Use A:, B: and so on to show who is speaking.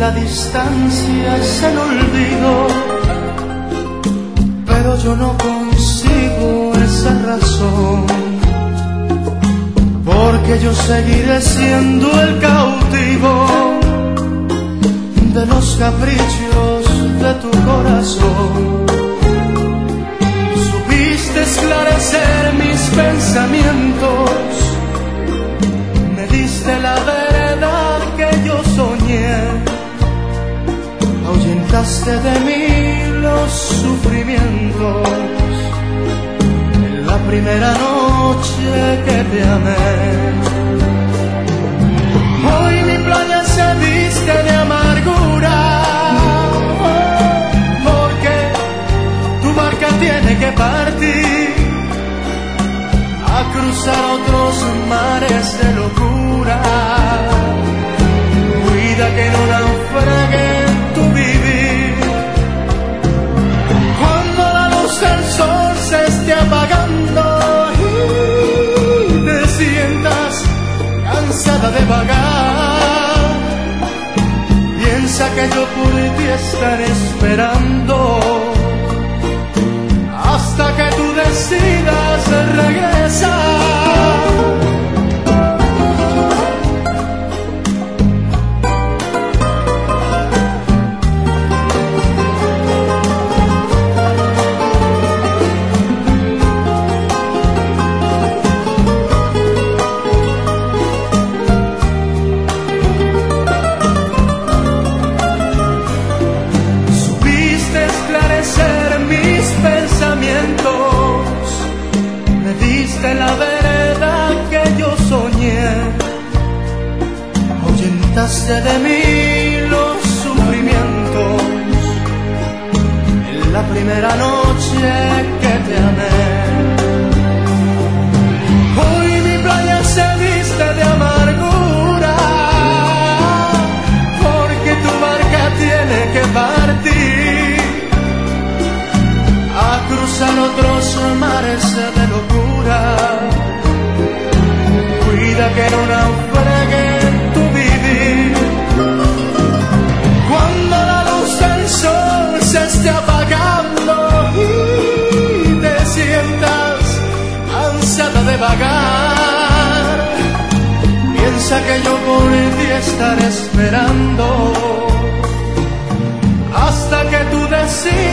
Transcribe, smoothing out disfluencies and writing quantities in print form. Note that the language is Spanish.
A: la distancia es el olvido, pero yo no consigo esa razón, porque yo seguiré siendo el cautivo de los caprichos de tu corazón. Supiste esclarecer mis pensamientos, me diste la verdad que yo soñé, ahuyentaste de mí los sufrimientos en la primera noche que te amé. Hoy mi playa se viste de amargura, porque tu barca tiene que partir a cruzar otros mares de locura. Cuida que no naufrague en tu vivir. Cuando la luz del sol se esté apagando y te sientas cansada de vagar, piensa que yo por ti estaré esperando hasta que tú decidas regresar. Supiste esclarecer mis pensamientos, me diste la verdad que yo soñé, ahuyentaste de mí los sufrimientos en la primera noche que te amé. Hoy mi playa se viste de amargura, porque tu barca tiene que partir a cruzar otros mares de locura. Cuida que no naufrague en tu vivir. Cuando la luz del sol se esté apagando y te sientas cansada de vagar, piensa que yo por ti estaré esperando hasta que tú decidas